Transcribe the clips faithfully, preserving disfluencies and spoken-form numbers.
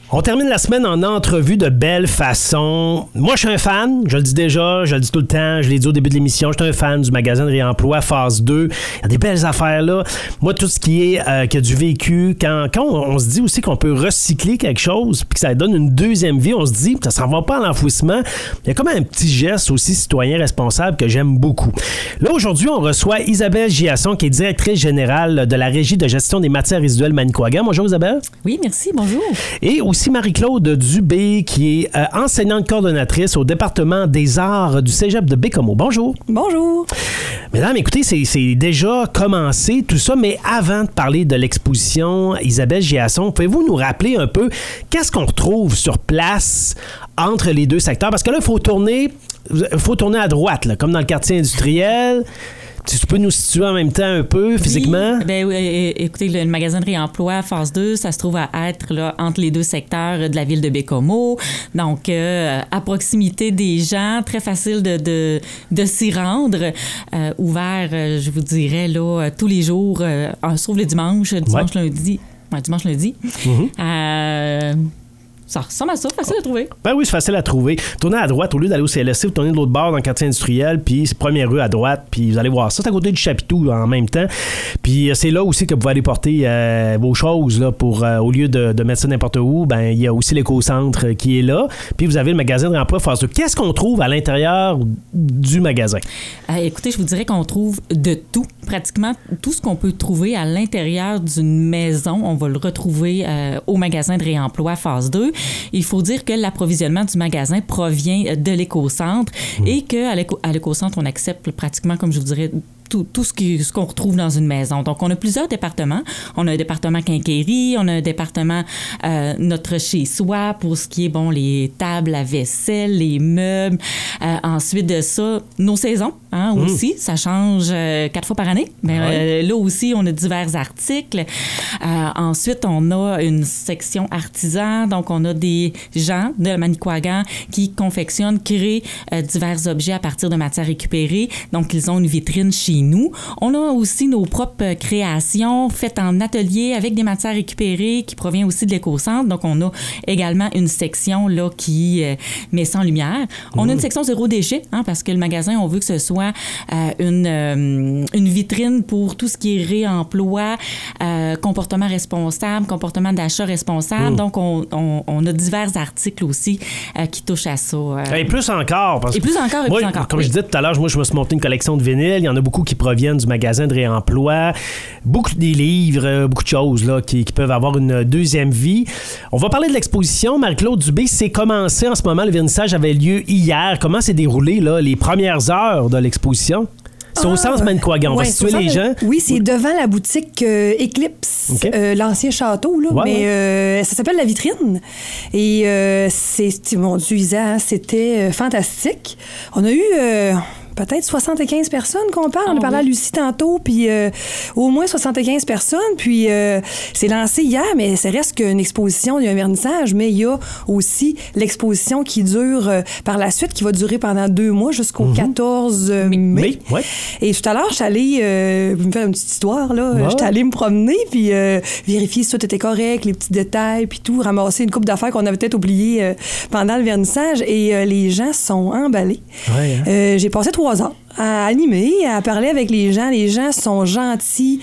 On termine la semaine en entrevue de belle façon. Moi, je suis un fan, je le dis déjà, je le dis tout le temps, je l'ai dit au début de l'émission, je suis un fan du magasin de réemploi Phase deux. Il y a des belles affaires là. Moi, tout ce qui est euh, qui a du vécu, quand, quand on, on se dit aussi qu'on peut recycler quelque chose puis que ça donne une deuxième vie, on se dit que ça s'en va pas à l'enfouissement. Il y a comme un petit geste aussi citoyen responsable que j'aime beaucoup. Là, aujourd'hui, on reçoit Isabelle Giasson, qui est directrice générale de la Régie de gestion des matières résiduelles Manicouagan. Bonjour Isabelle. Oui, merci, bonjour. Et aussi Marie-Claude Dubé, qui est euh, enseignante coordonnatrice au département des arts du cégep de Bécomo. Bonjour. Bonjour. Mesdames, écoutez, c'est, c'est déjà commencé tout ça, mais avant de parler de l'exposition Isabelle Giasson, pouvez-vous nous rappeler un peu qu'est-ce qu'on retrouve sur place entre les deux secteurs? Parce que là, il faut tourner, faut tourner à droite, là, comme dans le quartier industriel. Si tu peux nous situer en même temps un peu physiquement? Oui, ben, oui, écoutez, le magasin de réemploi Phase deux, ça se trouve à être là, entre les deux secteurs de la ville de Bécomo. Donc, euh, à proximité des gens, très facile de, de, de s'y rendre. Euh, ouvert, euh, je vous dirais, là, tous les jours, euh, sauf le dimanche, dimanche, ouais. lundi. Ouais, dimanche, lundi. Mm-hmm. Euh, Ça ressemble à ça, facile à trouver. Ben oui, c'est facile à trouver. Tournez à droite, au lieu d'aller au C L S C, vous tournez de l'autre bord dans le quartier industriel, puis c'est première rue à droite, puis vous allez voir ça. C'est à côté du Chapitou en même temps. Puis c'est là aussi que vous pouvez aller porter euh, vos choses, là, pour, euh, au lieu de, de mettre ça n'importe où, ben il y a aussi l'éco-centre qui est là. Puis vous avez le magasin de réemploi Phase deux. Qu'est-ce qu'on trouve à l'intérieur du magasin? Euh, écoutez, je vous dirais qu'on trouve de tout. Pratiquement tout ce qu'on peut trouver à l'intérieur d'une maison, on va le retrouver euh, au magasin de réemploi Phase deux. Il faut dire que l'approvisionnement du magasin provient de l'éco-centre mmh. et qu'à l'éco- à l'éco-centre, on accepte pratiquement, comme je vous dirais, tout, tout ce, qui, ce qu'on retrouve dans une maison. Donc, on a plusieurs départements. On a un département quincaillerie, on a un département euh, notre chez-soi pour ce qui est, bon, les tables à vaisselle, les meubles. Euh, ensuite de ça, nos saisons, hein, mmh. aussi. Ça change euh, quatre fois par année. Mais ouais. euh, là aussi, on a divers articles. Euh, ensuite, on a une section artisan. Donc, on a des gens de Manicouagan qui confectionnent, créent euh, divers objets à partir de matières récupérées. Donc, ils ont une vitrine chez nous. On a aussi nos propres créations faites en atelier avec des matières récupérées qui proviennent aussi de l'éco-centre. Donc, on a également une section là, qui euh, met ça en lumière. On mmh. a une section zéro déchet, hein, parce que le magasin, on veut que ce soit euh, une, euh, une vitrine pour tout ce qui est réemploi, euh, comportement responsable, comportement d'achat responsable. Mmh. Donc, on, on, on a divers articles aussi euh, qui touchent à ça. Euh. Et plus encore. Parce et plus encore, et moi, plus encore. Comme oui. je disais tout à l'heure, moi, je me suis monté une collection de vinyles. Il y en a beaucoup qui proviennent du magasin de réemploi. Beaucoup des livres, beaucoup de choses là, qui, qui peuvent avoir une deuxième vie. On va parler de l'exposition. Marie-Claude Dubé, c'est commencé en ce moment. Le vernissage avait lieu hier. Comment s'est déroulé là, les premières heures de l'exposition? C'est ah, au centre Manicouagan. On ouais, va situer les gens. Oui, c'est devant la boutique euh, Eclipse, okay. euh, l'ancien château, là. Ouais, mais ouais. Euh, ça s'appelle La Vitrine. Et euh, c'est, mon Dieu, Isa, c'était euh, fantastique. On a eu... Euh, peut-être soixante-quinze personnes qu'on parle. Oh, on a parlé oui. à Lucie tantôt, puis euh, au moins soixante-quinze personnes. Puis euh, c'est lancé hier, mais ça reste qu'une exposition, il y a un vernissage, mais il y a aussi l'exposition qui dure euh, par la suite, qui va durer pendant deux mois jusqu'au mm-hmm. quatorze mai. mai ouais. Et tout à l'heure, je suis allée euh, me faire une petite histoire, là. Ouais. Je suis allée me promener, puis euh, vérifier si tout était correct, les petits détails, puis tout, ramasser une couple d'affaires qu'on avait peut-être oubliées euh, pendant le vernissage. Et euh, les gens sont emballés. Ouais, hein? euh, j'ai passé trois heures à animer, à parler avec les gens. Les gens sont gentils.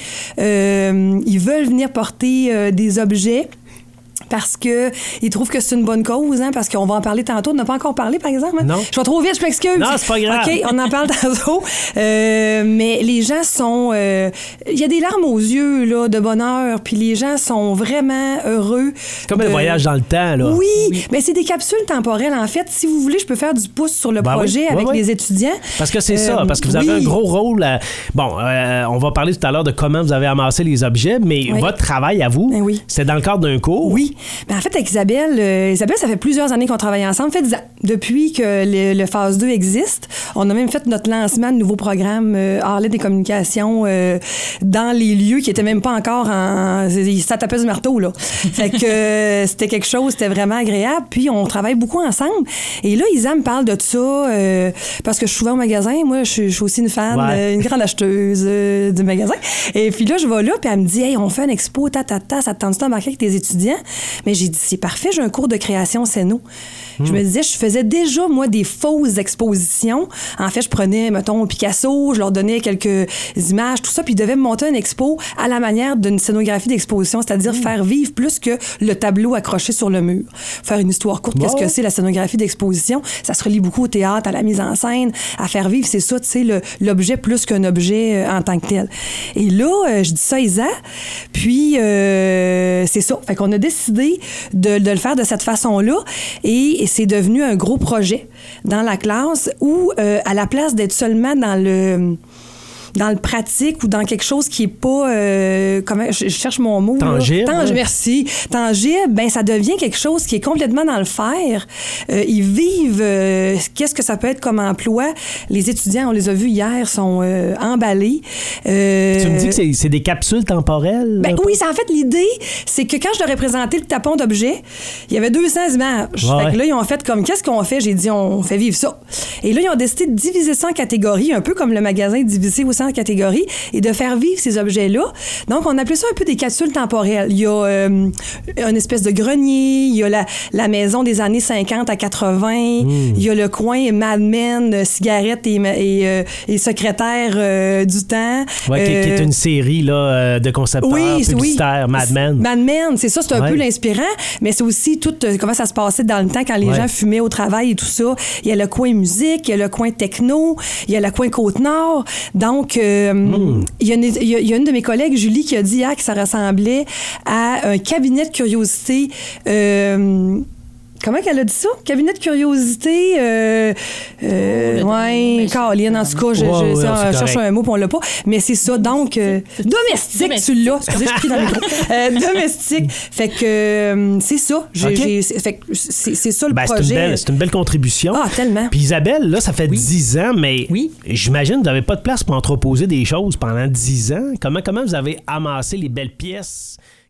Euh, ils veulent venir porter euh, des objets parce qu'ils trouvent que c'est une bonne cause, hein, parce qu'on va en parler tantôt. On n'a pas encore parlé, par exemple. Hein? Non. Je vais trop vite, je m'excuse. Non, c'est pas grave. OK, on en parle tantôt. Euh, mais les gens sont... Il euh, y a des larmes aux yeux, là, de bonheur, puis les gens sont vraiment heureux. C'est comme de... un voyage dans le temps, là. Oui, oui, mais c'est des capsules temporelles. En fait, si vous voulez, je peux faire du pouce sur le ben projet oui, avec oui, oui. les étudiants. Parce que c'est euh, ça, parce que vous oui. avez un gros rôle. À... Bon, euh, on va parler tout à l'heure de comment vous avez amassé les objets, mais oui. votre travail à vous, ben oui. c'est dans le cadre d'un cours. Oui. Ben, en fait, avec Isabelle, euh, Isabelle, ça fait plusieurs années qu'on travaille ensemble. Ça fait dix ans. Depuis que le, le phase deux existe, on a même fait notre lancement de nouveaux programmes euh, Harley des communications euh, dans les lieux qui étaient même pas encore en... Ça tapait du marteau, là. Fait que euh, c'était quelque chose, c'était vraiment agréable. Puis on travaille beaucoup ensemble. Et là, Isa me parle de ça euh, parce que je suis souvent au magasin. Moi, je suis, je suis aussi une fan, ouais. euh, une grande acheteuse euh, du magasin. Et puis là, je vais là, puis elle me dit « Hey, on fait une expo, ta, ta, ta, ça te tente ça d'embarquer avec tes étudiants? » Mais j'ai dit « C'est parfait, j'ai un cours de création scéno. » Je me disais, je faisais déjà, moi, des fausses expositions. En fait, je prenais, mettons, Picasso, je leur donnais quelques images, tout ça, puis ils devaient me monter une expo à la manière d'une scénographie d'exposition, c'est-à-dire mmh. faire vivre plus que le tableau accroché sur le mur. Faire une histoire courte, wow. Qu'est-ce que c'est la scénographie d'exposition? Ça se relie beaucoup au théâtre, à la mise en scène, à faire vivre, c'est ça, tu sais, le, l'objet plus qu'un objet euh, en tant que tel. Et là, euh, je dis ça à Isa, puis euh, c'est ça. Fait qu'on a décidé de, de le faire de cette façon-là, et Et c'est devenu un gros projet dans la classe où, euh, à la place d'être seulement dans le... dans le pratique ou dans quelque chose qui est pas euh, comment je, je cherche mon mot tangible, Tangi- ouais. merci tangible, ben ça devient quelque chose qui est complètement dans le faire. Euh, ils vivent euh, qu'est-ce que ça peut être comme emploi. Les étudiants, on les a vus hier, sont euh, emballés. Euh, tu me dis que c'est, c'est des capsules temporelles? Ben oui, c'est en fait l'idée, c'est que quand je leur ai présenté le tapon d'objets, il y avait deux cents images. Ouais. Fait que là, ils ont fait comme qu'est-ce qu'on fait? J'ai dit on fait vivre ça. Et là, ils ont décidé de diviser ça en catégories, un peu comme le magasin divisé aussi en catégories, et de faire vivre ces objets-là. Donc, on appelait ça un peu des capsules temporelles. Il y a euh, une espèce de grenier, il y a la, la maison des années cinquante à quatre-vingts, mmh. il y a le coin Mad Men, cigarettes et, et, euh, et secrétaire euh, du temps. Oui, euh, qui, qui est une série là, de concepteurs oui, publicitaires, oui. Mad Men. Mad Men, c'est ça, c'est un ouais. peu l'inspirant, mais c'est aussi tout euh, comment ça se passait dans le temps quand les ouais. gens fumaient au travail et tout ça. Il y a le coin musique, il y a le coin techno, il y a le coin Côte-Nord. Donc, euh, mm. il, y a une, il, y a, il y a une de mes collègues, Julie, qui a dit hier que ça ressemblait à un cabinet de curiosité. Euh, Comment qu'elle a dit ça? Cabinet de curiosité. Euh, euh, oh, ouais, Caroline, en tout cas, je, wow, je, ouais, ça, je cherche un mot, puis on l'a pas. Mais c'est ça. Donc, euh, domestique, domestique, tu l'as. Excusez, je crie dans le micro. Euh, domestique. Fait que euh, c'est ça. J'ai, okay. j'ai, fait que c'est, c'est ça le ben, projet. C'est une, belle, c'est une belle contribution. Ah, tellement. Puis Isabelle, là, ça fait oui. dix ans, mais oui. j'imagine que vous n'avez pas de place pour entreposer des choses pendant dix ans. Comment, comment vous avez amassé les belles pièces